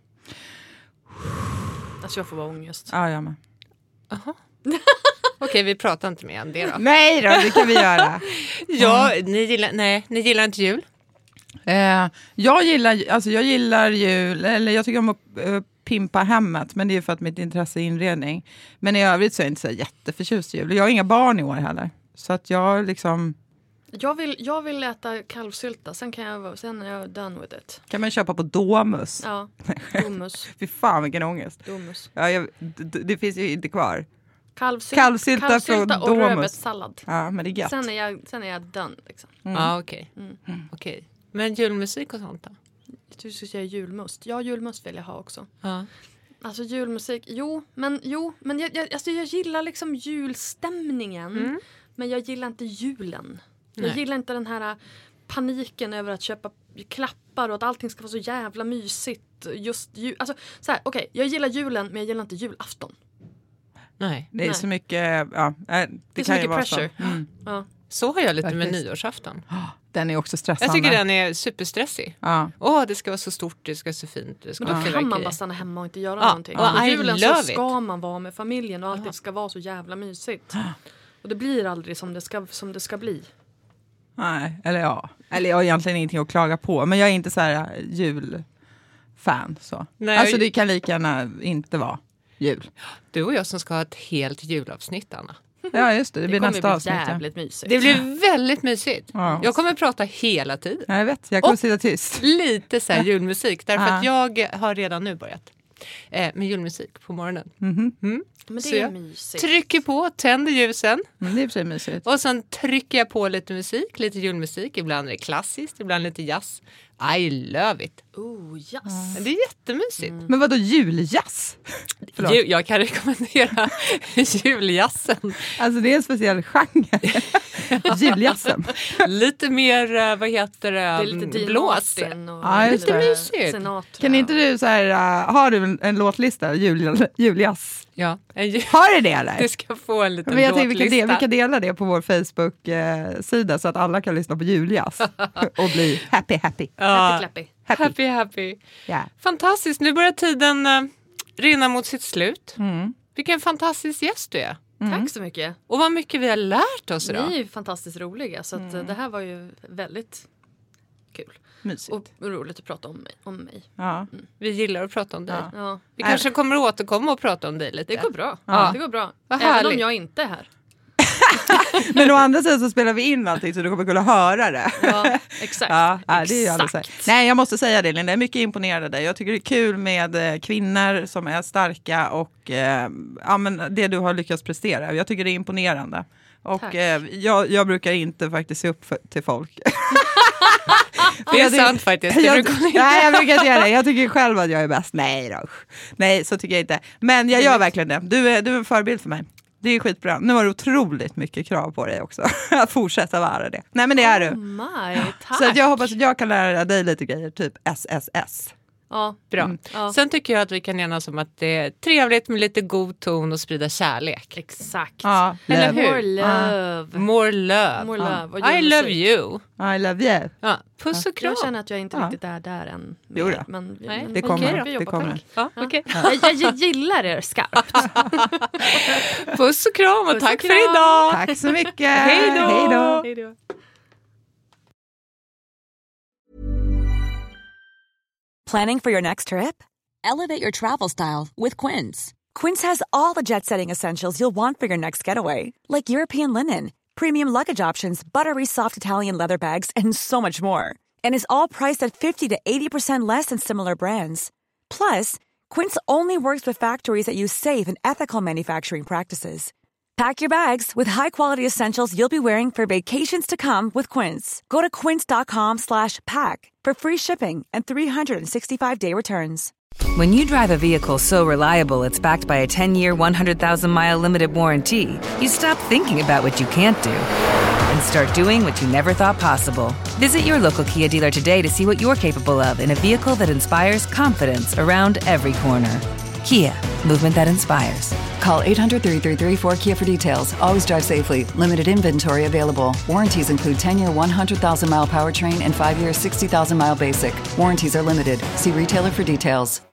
Alltså jag får bara ångest. Ja, jag med. Aha. Okej, vi pratar inte mer än det då. Nej då, det kan vi göra. Ja, ni gillar, nej, ni gillar inte jul? Eh, jag gillar alltså jag gillar jul, eller jag tycker om att uh, pimpa hemmet, men det är för att mitt intresse är inredning. Men i övrigt så är jag inte så jätteförtjust i jul. Jag har inga barn i år heller. Så att jag liksom... Jag vill, jag vill äta kalvsylta, sen, kan jag, vara- sen är jag done with it. Kan man köpa på Domus. Ja, domus. Fy fan vilken ångest. domus. Ja, jag, det, det finns ju inte kvar. Kalvsylta, Kalvsylta kalvsylta från och Domus. rödbetssallad. Ja, men det är gött. Sen är jag, sen är jag done. Liksom. Ja, okej. Mm. Okej. Men julmusik och sånt då? Jag tror du skulle säga julmust. Ja, julmust vill jag ha också. Ja. Alltså julmusik, jo, men, jo, men jag, jag, alltså jag gillar liksom julstämningen. Mm. Men jag gillar inte julen. Jag Nej. gillar inte den här paniken över att köpa klappar och att allting ska vara så jävla mysigt. Just jul, alltså så här, okej, jag gillar julen men jag gillar inte julafton. Nej. Det är Nej. så mycket... Ja, det, Det är så kan ju mycket vara pressure. Så. Mm. Ja. Så har jag lite med Faktiskt. nyårsafton. Den är också stressande. Jag tycker den är superstressig. Ja. Åh, det ska vara så stort, det ska vara så fint. Det ska Men då vara kan man fyrverkeri. bara stanna hemma och inte göra Ja, någonting. och På I julen så love ska man vara med familjen och allting Ja. ska vara så jävla mysigt. Och det blir aldrig som det ska, som det ska bli. Nej, eller ja. Eller jag har egentligen ingenting att klaga på. Men jag är inte så här äh, julfan. Så. Nej. Alltså det kan lika gärna inte vara jul. Du och jag som ska ha ett helt julavsnitt, Anna. Ja, just det. Det Det blir kommer nästa bli avsnitt. Ja. jävligt mysigt. Det blir väldigt mysigt. Ja. Jag kommer prata hela tiden. Ja, jag vet. Jag kommer Och- sitta tyst. Lite så här julmusik. Därför Ja. att jag har redan nu börjat eh, med julmusik på morgonen. Mhm. Mm. Men Så det är jag mysigt. Trycker på, tänder ljusen. Men det är i och för sig mysigt. Och sen trycker jag på lite musik, lite julmusik. Ibland är det klassiskt, ibland lite jazz. I love it. Oh, yes. Men det är jättemysigt. Men vadå juljazz? Förlåt. Ju, jag kan rekommendera juljazzen. Alltså det är en speciell genre. Juljazzen. Lite mer, eh, vad heter det, Det är lite Dean blås. Martin och Ja, just lite det. Mysigt. Sinatra. Kan inte du så här, uh, har du en, en låtlista? Jul, juljazz. Ja, en ju- Har du det eller? du ska få en liten Men jag tänkte vi kan, låtlista. del, vi kan dela det på vår Facebook-sida så att alla kan lyssna på juljazz och bli happy happy. Ja, Happy clappy. Happy. happy, happy. Ja. Fantastiskt, nu börjar tiden uh, rinna mot sitt slut. Mm. Vilken fantastisk gäst du är. Tack så mycket. Och vad mycket vi har lärt oss idag. Ni är ju fantastiskt roliga så att, eh, det här var ju väldigt kul. Mysigt. Och roligt att prata om mig. Om mig. Ja. Vi gillar att prata om dig. Ja. Ja. Vi kanske kommer att återkomma och prata om dig lite. Det går bra. Ja. Det går bra. Vad Även härligt. om jag inte är här. Men å andra sidan så spelar vi in allting så du kommer kunna höra det. Ja, exakt. Ja, ja, det är ju alldeles Exakt. säkert. Nej, jag måste säga det Linda, jag är mycket imponerad av dig. Jag tycker det är kul med eh, kvinnor som är starka och eh, ja, men det du har lyckats prestera. Jag tycker det är imponerande. Och Tack. eh, jag, jag brukar inte faktiskt se upp för, till folk. Det är Jag tycker- sant faktiskt. Det Jag, brukar inte. nej, jag brukar inte göra det. Jag tycker själv att jag är bäst. Nej då. Nej, så tycker jag inte. Men jag gör verkligen det. Du är, du är en förebild för mig. Det är skitbra. Nu har du otroligt mycket krav på dig också. Att fortsätta vara det. Nej, men det är Oh du. my, tack. Så att jag hoppas att jag kan lära dig lite grejer. Typ S S S. Ja. Bra. Mm. Ja. Sen tycker jag att vi kan enas om att det är trevligt med lite god ton och sprida kärlek. Exakt. Ja, Eller hur? More love. Ah. More love. More Ah. love. Och I love musik. you. I love you. Ja. Puss och kram. Jag känner att jag inte Ja. riktigt är där än. Jo då. Men, Nej, men det kommer. okej då. Vi Det jobbar kommer. på. Ja, Ja. okej. Jag, jag, jag gillar er skarpt. Puss och kram och Puss tack och för kram. idag. Tack så mycket. Hej då. Hej då. Hej då. Planning for your next trip? Elevate your travel style with Quince. Quince has all the jet-setting essentials you'll want for your next getaway, like European linen, premium luggage options, buttery soft Italian leather bags, and so much more. And is all priced at fifty to eighty percent less than similar brands. Plus, Quince only works with factories that use safe and ethical manufacturing practices. Pack your bags with high-quality essentials you'll be wearing for vacations to come with Quince. Go to quince.com slash pack for free shipping and three sixty-five day returns. When you drive a vehicle so reliable it's backed by a ten-year, one hundred thousand mile limited warranty, you stop thinking about what you can't do and start doing what you never thought possible. Visit your local Kia dealer today to see what you're capable of in a vehicle that inspires confidence around every corner. Kia, movement that inspires. Call eight hundred, three three three, four K I A for details. Always drive safely. Limited inventory available. Warranties include ten-year, one hundred thousand mile powertrain and five-year, sixty thousand mile basic. Warranties are limited. See retailer for details.